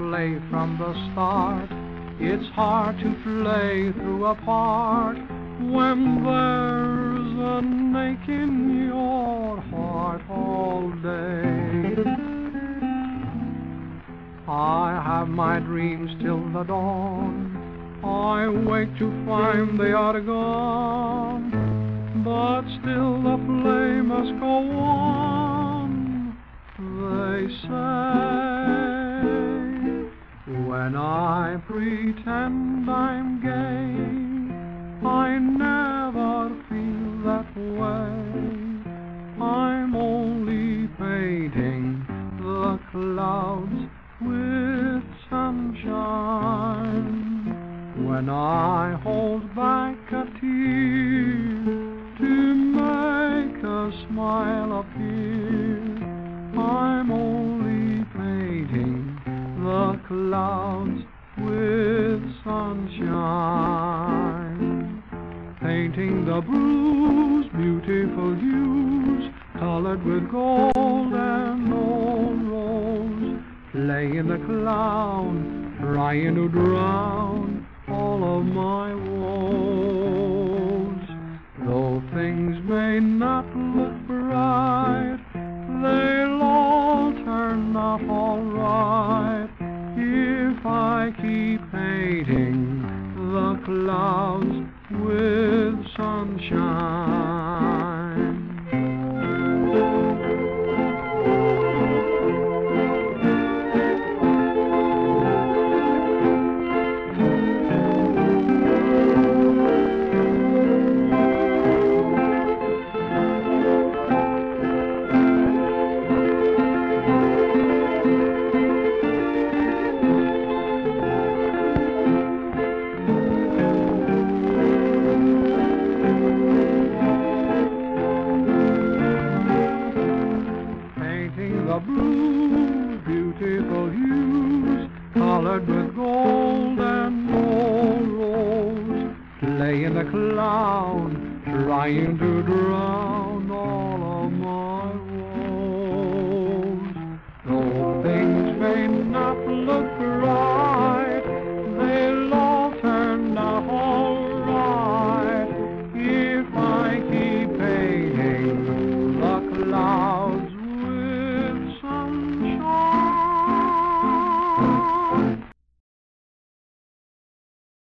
play from the start. It's hard to play through a part when there's an ache in your heart all day. I have my dreams till the dawn. I wake to find they are gone, but still the flame must go on, they say. When I pretend I'm gay, I never feel that way. I'm only painting the clouds with sunshine. When I hold back a tear to make a smile appear, I'm only painting the clouds with sunshine. Painting the bruised, beautiful hues, colored with gold and old rose. Playing the clown, trying to drown all of my woes. Though things may not look bright, they'll all turn out all right if I keep painting the clouds with sunshine. The blue, beautiful hues, colored with gold and gold rose. Playing the clown, trying to drown all of my woes. Though things may not look right, they'll all turn out all right if I keep painting the clouds with sunshine.